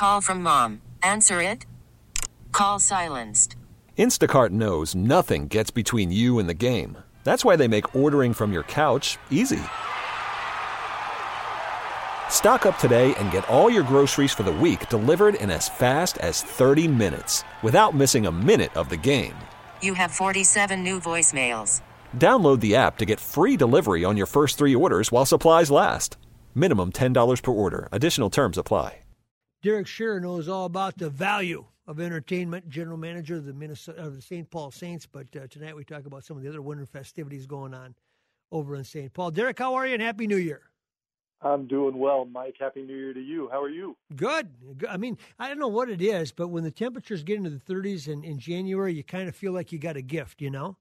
Call from mom. Answer it. Call silenced. Instacart knows nothing gets between you and the game. That's why they make ordering from your couch easy. Stock up today and get all your groceries for the week delivered in as fast as 30 minutes without missing a minute of the game. You have 47 new voicemails. Download the app to get free delivery on your first 3 orders while supplies last. Minimum $10 per order. Additional terms apply. Derek Shearer knows all about the value of entertainment, general manager of the St. Paul Saints. But tonight we talk about some of the other winter festivities going on over in St. Paul. Derek, how are you, and Happy New Year? I'm doing well, Mike. Happy New Year to you. How are you? Good. I mean, I don't know what it is, but when the temperatures get into the 30s in January, you kind of feel like you got a gift, you know?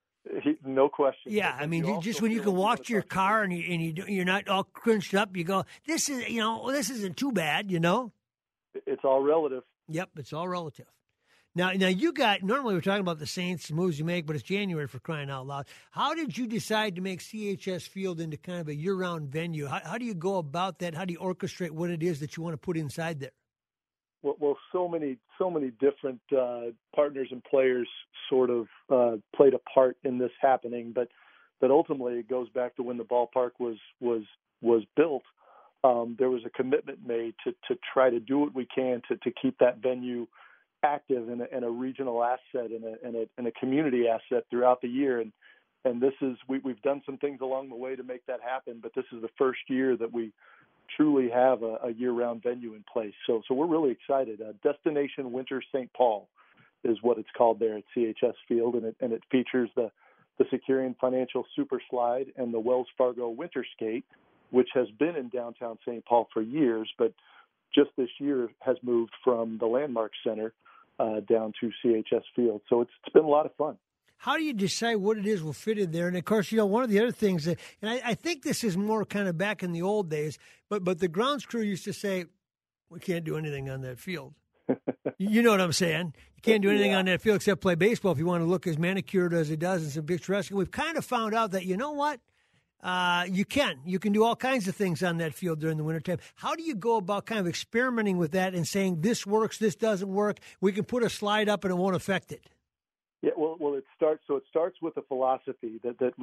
No question. Yeah, I mean, just when you can walk to your car and you're not all crunched up, you go, this isn't too bad, you know? It's all relative. Yep, it's all relative. Now you got, normally we're talking about the Saints, moves you make, but it's January, for crying out loud. How did you decide to make CHS Field into kind of a year-round venue? How do you go about that? How do you orchestrate what it is that you want to put inside there? Well, so many different partners and players sort of played a part in this happening, but ultimately it goes back to when the ballpark was built. There was a commitment made to try to do what we can to keep that venue active and a regional asset and a community asset throughout the year. And this is we've done some things along the way to make that happen, but this is the first year that we truly have a year-round venue in place. So we're really excited. Destination Winter St. Paul is what it's called there at CHS Field, and it features the Securian Financial Super Slide and the Wells Fargo Winter Skate, which has been in downtown St. Paul for years, but just this year has moved from the Landmark Center down to CHS Field. So it's been a lot of fun. How do you decide what it is will fit in there? And, of course, one of the other things, and I think this is more kind of back in the old days, but the grounds crew used to say, we can't do anything on that field. You know what I'm saying? You can't do anything on that field except play baseball if you want to look as manicured as it does and some picturesque. We've kind of found out that, you know what? You can do all kinds of things on that field during the wintertime. How do you go about kind of experimenting with that and saying this works, this doesn't work? We can put a slide up and it won't affect it. Yeah, well, it starts with a philosophy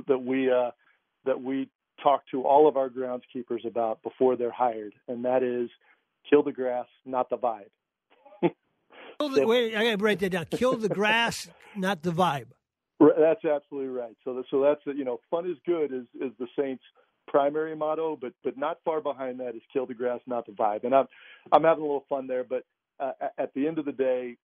that we talk to all of our groundskeepers about before they're hired, and that is kill the grass, not the vibe. Wait, I got to write that down. Kill the grass, not the vibe. That's absolutely right. So that's fun is good is the Saints' primary motto, but not far behind that is kill the grass, not the vibe. And I'm having a little fun there, but at the end of the day,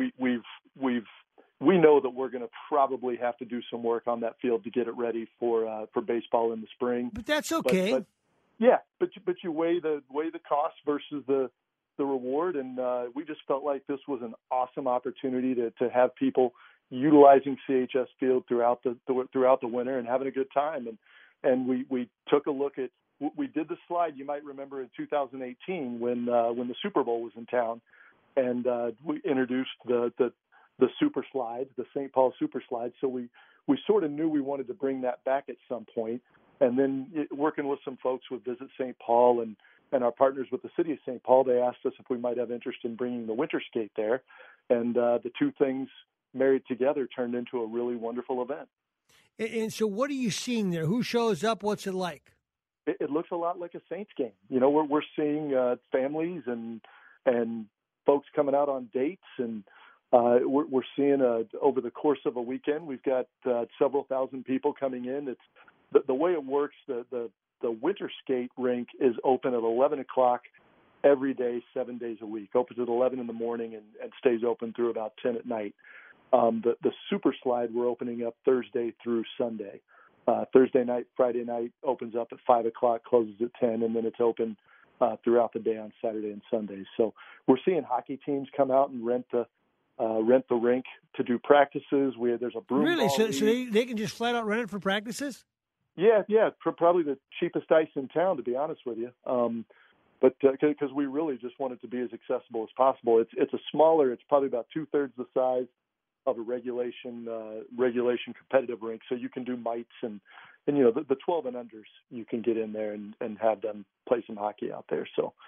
we know that we're going to probably have to do some work on that field to get it ready for baseball in the spring. But that's okay. But you weigh the cost versus the reward, and we just felt like this was an awesome opportunity to have people utilizing CHS Field throughout the winter and having a good time. And we took a look at, we did the slide, you might remember, in 2018 when the Super Bowl was in town, and we introduced the Super Slide, the St. Paul Super Slide. So we sort of knew we wanted to bring that back at some point. And then working with some folks with Visit St. Paul and our partners with the city of St. Paul, they asked us if we might have interest in bringing the winter skate there. And the two things married together turned into a really wonderful event. And so what are you seeing there? Who shows up? What's it like? It looks a lot like a Saints game. We're seeing families and folks coming out on dates, and we're seeing over the course of a weekend, we've got several thousand people coming in. It's the way it works. The winter skate rink is open at 11 o'clock every day, 7 days a week. Opens at 11 in the morning and stays open through about 10 at night. The Super Slide we're opening up Thursday through Sunday. Thursday night, Friday night opens up at 5 o'clock, closes at 10, and then it's open throughout the day on Saturday and Sunday. So we're seeing hockey teams come out and rent the rink to do practices. There's a broom really? ball So they can just flat out rent it for practices? Yeah, probably the cheapest ice in town, to be honest with you. But because we really just want it to be as accessible as possible. It's a smaller. It's probably about 2/3 the size of a regulation competitive rink, so you can do mites and the 12 and unders you can get in there and have them play some hockey out there. So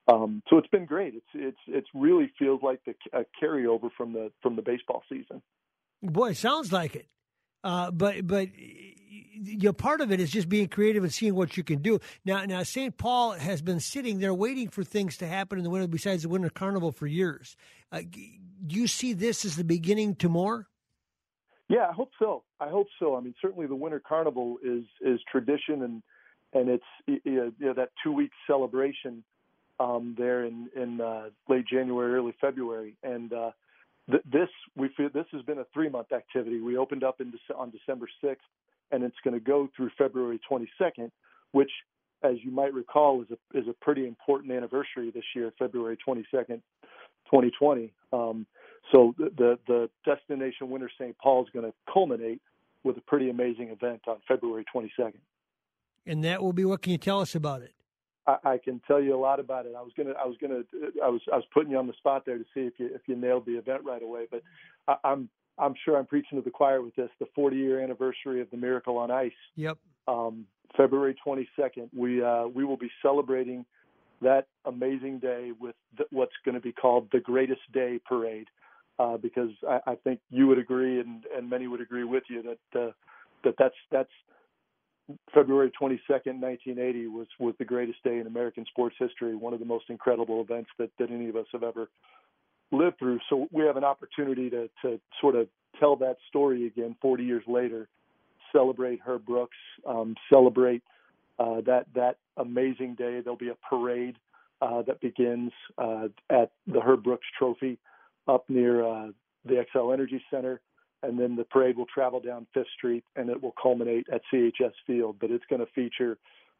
So it's been great. It's really feels like a carryover from the baseball season. Boy, it sounds like it. But part of it is just being creative and seeing what you can do. Now St. Paul has been sitting there waiting for things to happen in the winter besides the Winter Carnival for years. Do you see this as the beginning to more? Yeah, I hope so. I mean, certainly the Winter Carnival is tradition, and it's that 2-week celebration there in late January, early February, and we feel this has been a 3-month activity. We opened up on December 6th, and it's going to go through February 22nd, which, as you might recall, is a pretty important anniversary this year, February 22nd, 2020. So the Destination Winter St. Paul is going to culminate with a pretty amazing event on February 22nd. And that will be, what can you tell us about it? I can tell you a lot about it. I was putting you on the spot there to see if you nailed the event right away, but I'm sure I'm preaching to the choir with this. The 40-year anniversary of the Miracle on Ice. Yep. February 22nd. We will be celebrating that amazing day with what's going to be called the Greatest Day Parade, because I think you would agree, and many would agree with you that's February 22nd, 1980 was the greatest day in American sports history, one of the most incredible events that any of us have ever lived through. So we have an opportunity to sort of tell that story again 40 years later, celebrate Herb Brooks, celebrate that amazing day. There'll be a parade that begins at the Herb Brooks Trophy up near the XL Energy Center. And then the parade will travel down 5th Street, and it will culminate at CHS Field. But it's going to feature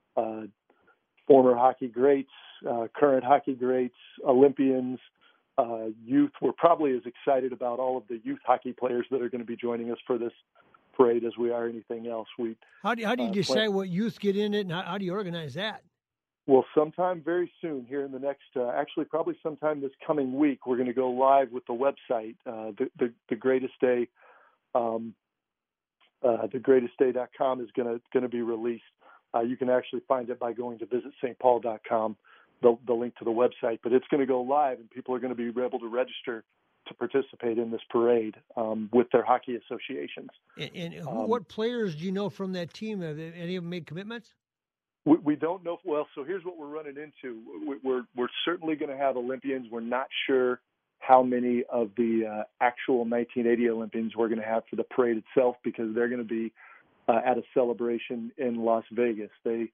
former hockey greats, current hockey greats, Olympians, youth. We're probably as excited about all of the youth hockey players that are going to be joining us for this parade as we are anything else. How do you decide what youth get in it, and how do you organize that? Well, sometime very soon here in the next, actually probably sometime this coming week, we're going to go live with the website, the Greatest Day. TheGreatestDay.com is going to be released. You can actually find it by going to visitstpaul.com, the link to the website. But it's going to go live, and people are going to be able to register to participate in this parade with their hockey associations. And what players do you know from that team? Have any of them made commitments? We don't know. Well, so here's what we're running into. We're certainly going to have Olympians. We're not sure how many of the actual 1980 Olympians we're going to have for the parade itself, because they're going to be at a celebration in Las Vegas.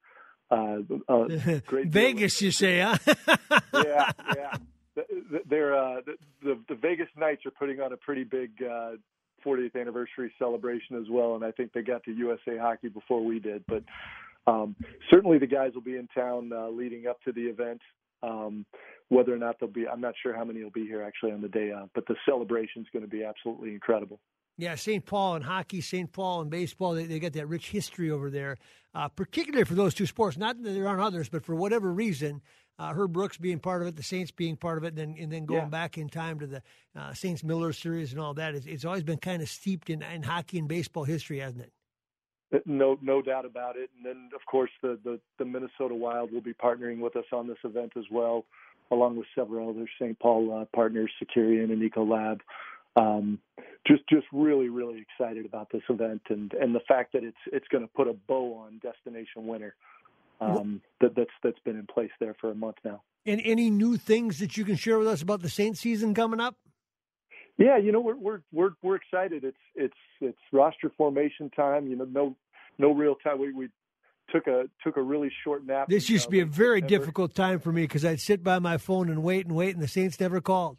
Great Vegas, you say, huh? Yeah. They're the Vegas Knights are putting on a pretty big 40th anniversary celebration as well, and I think they got to USA Hockey before we did. But certainly the guys will be in town leading up to the event. Whether or not they'll be, I'm not sure how many will be here actually on the day of, but the celebration is going to be absolutely incredible. Yeah, St. Paul and hockey, St. Paul and baseball, they got that rich history over there, particularly for those two sports. Not that there aren't others, but for whatever reason, Herb Brooks being part of it, the Saints being part of it, and then going back in time to the Saints-Miller series and all that. It's always been kind of steeped in hockey and baseball history, hasn't it? No doubt about it. And then, of course, the Minnesota Wild will be partnering with us on this event as well, along with several other St. Paul partners, Securian and Ecolab. Just really, really excited about this event and the fact that it's going to put a bow on Destination Winter. That's been in place there for a month now. And any new things that you can share with us about the Saints season coming up? Yeah, we're excited. It's roster formation time. No real time. We took a really short nap. This used to be a very difficult time for me because I'd sit by my phone and wait, and the Saints never called.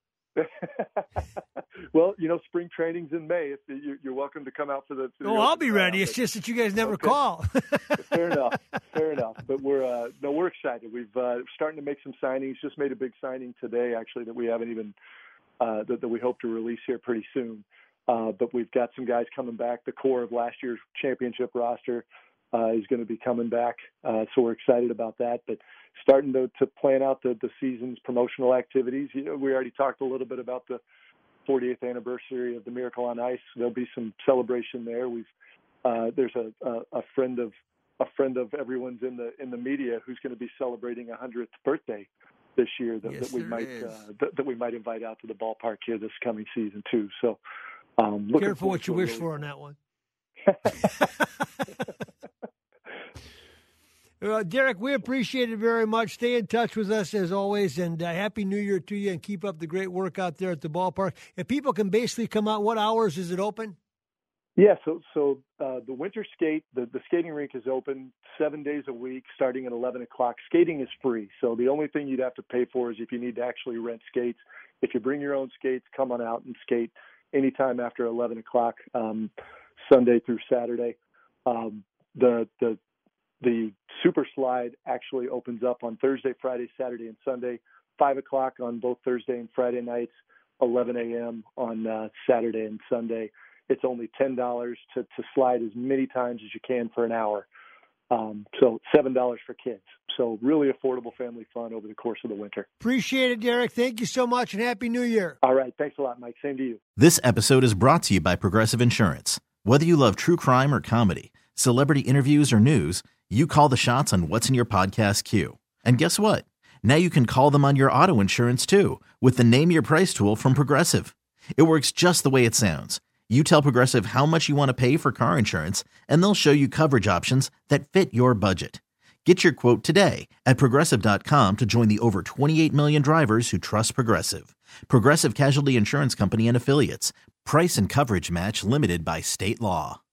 Well, spring training's in May. You're welcome to come out for the. I'll be ready. It's just that you guys never call. Fair enough. But we're excited. We've starting to make some signings. Just made a big signing today, actually, that we haven't even that we hope to release here pretty soon. But we've got some guys coming back. The core of last year's championship roster is going to be coming back, so we're excited about that. But starting to plan out the season's promotional activities. We already talked a little bit about the 40th anniversary of the Miracle on Ice. There'll be some celebration there. There's a friend of everyone's in the media who's going to be celebrating a 100th birthday this year that, Yes, that we might invite out to the ballpark here this coming season too. So, careful what you wish for on that one. Derek, we appreciate it very much. Stay in touch with us as always, and Happy New Year to you, and keep up the great work out there at the ballpark. If people can basically come out, what hours is it open? Yeah, so the winter skate, the skating rink is open 7 days a week starting at 11 o'clock. Skating is free, so the only thing you'd have to pay for is if you need to actually rent skates. If you bring your own skates, come on out and skate anytime after 11 o'clock, Sunday through Saturday. The Super Slide actually opens up on Thursday, Friday, Saturday, and Sunday, 5 o'clock on both Thursday and Friday nights, 11 a.m. on Saturday and Sunday. It's only $10 to slide as many times as you can for an hour. So $7 for kids. So really affordable family fun over the course of the winter. Appreciate it, Derek. Thank you so much, and Happy New Year. All right. Thanks a lot, Mike. Same to you. This episode is brought to you by Progressive Insurance. Whether you love true crime or comedy, celebrity interviews or news, you call the shots on what's in your podcast queue. And guess what? Now you can call them on your auto insurance too with the Name Your Price tool from Progressive. It works just the way it sounds. You tell Progressive how much you want to pay for car insurance, and they'll show you coverage options that fit your budget. Get your quote today at Progressive.com to join the over 28 million drivers who trust Progressive. Progressive Casualty Insurance Company and Affiliates. Price and coverage match limited by state law.